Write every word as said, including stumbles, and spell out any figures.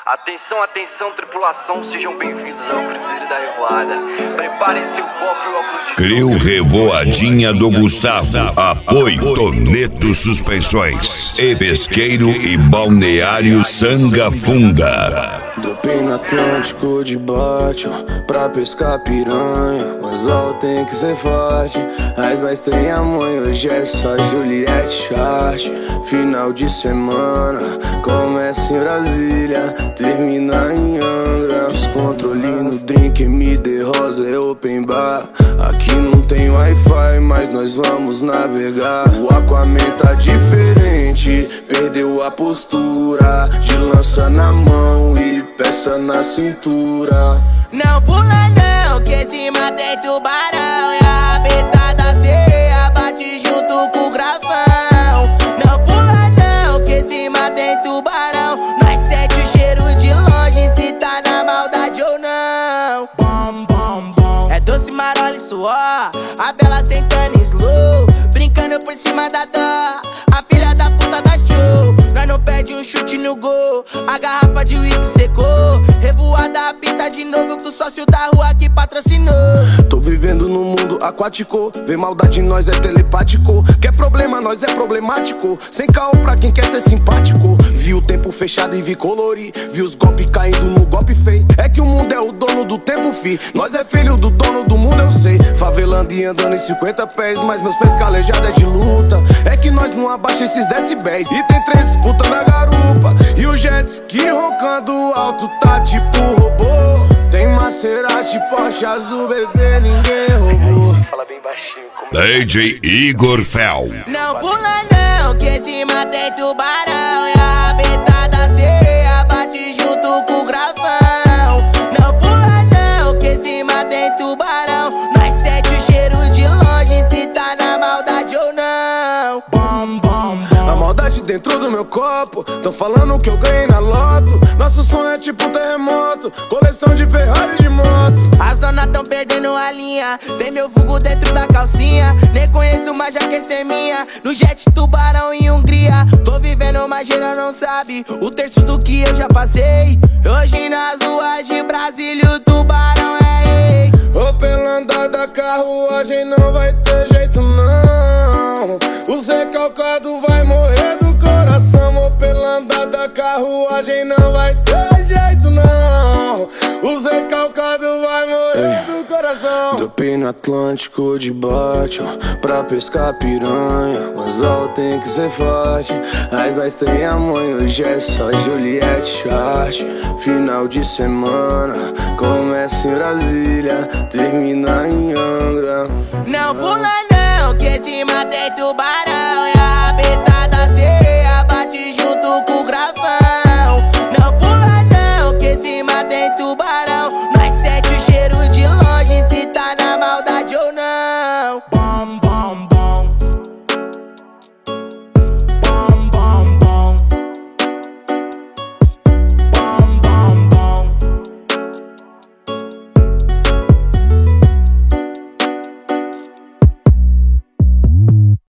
Atenção, atenção, tripulação, sejam bem-vindos ao primeiro da revoada. Preparem seu copo e óculos de... Crio Revoadinha do Gustavo. Apoio Toneto Suspensões e Pesqueiro e Balneário Sangafunda. Dropei no Atlântico de bote, pra pescar piranha. O anzol tem que ser forte, mas nós tem a mãe. Hoje é só Juliette Chart. Final de semana, começa em Brasília, termina em Angra. Descontrole no drink, M D Rosa é open bar. Aqui não tem Wi-Fi, mas nós vamos navegar. O Aquaman tá diferente, perdeu a postura. De lança na mão e peça na cintura. Não pula não, que cima tem tubarão. E a rabetada sereia bate junto com o gravão. Não pula não, que cima tem tubarão. Nós sente o cheiro de longe, se tá na maldade ou não. Bom, bom, bom. É doce, marola e suor, a bela sentando em slow, brincando por cima da dó. A filha da puta da show, nós não perde um chute no gol. A garrafa de uísque secou, revoada apita de novo com o sócio da rua que patrocinou. Tô vivendo num mundo aquático, vê maldade em nós é telepático. Quer problema, nós é problemático, sem caô pra quem quer ser simpático. Vi o tempo fechado e vi colorir, vi os golpes caindo no golpe feio. É que o mundo é o dono do tempo, fi, nós é filho do dono do mundo, eu sei. Favelando e andando em cinquenta pés, mas meus pés calejados é de luta. É que nós não abaixa esses decibéis, e tem três disputas na garupa. E o jet ski roncando alto tá tipo robô. Tem Maserati, Porsche azul, bebê, ninguém roubou. Fala bem baixinho, como... D J Igor Fel. Não pula não, que cima tem tubarão. E a rabetada sereia bate junto com o gravão. Não pula não, que cima tem tubarão. Nós sente o cheiro de longe, se tá na maldade ou não. Bom, bom, bom. A maldade dentro do meu copo, tão falando que eu ganhei na loto. Nosso sonho é tipo um terremoto, coleção de Ferrari de moto. As donas tão perdendo a linha, tem meu vulgo dentro da calcinha. Nem conheço, mas já quer ser minha. No jet, tubarão em Hungria. Tô vivendo, mas geral não sabe o terço do que eu já passei. Hoje nas ruas de Brasília o tubarão é rei. Ô, pela andada da carruagem não vai ter jeito não. O recalcado vai morrer do coração. Ô, pela andada da carruagem não vai ter jeito não. O recalcado vai morrer Ei. do coração. Dropei no Atlântico de bote, pra pescar piranha. O anzol tem que ser forte, mas nós tem a mãe. Hoje é só Juliette Chart. Final de semana, começa em Brasília, termina em Angra. Não pula não, que cima tem tubarão.